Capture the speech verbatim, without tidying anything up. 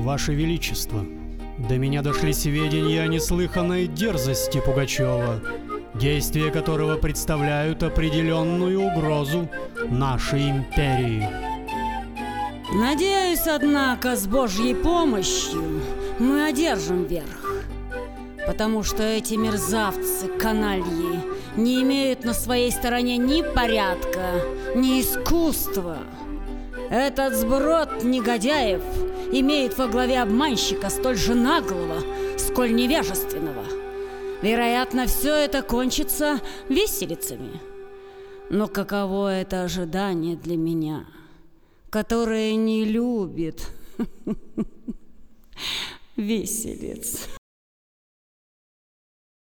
Ваше Величество, до меня дошли сведения о неслыханной дерзости Пугачева, действия которого представляют определенную угрозу нашей империи. Надеюсь, однако, с Божьей помощью мы одержим верх, потому что эти мерзавцы, канальи, не имеют на своей стороне ни порядка, ни искусства. Этот сброд негодяев имеет во главе обманщика столь же наглого, сколь невежественного. Вероятно, все это кончится виселицами. Но каково это ожидание для меня, которое не любит виселиц?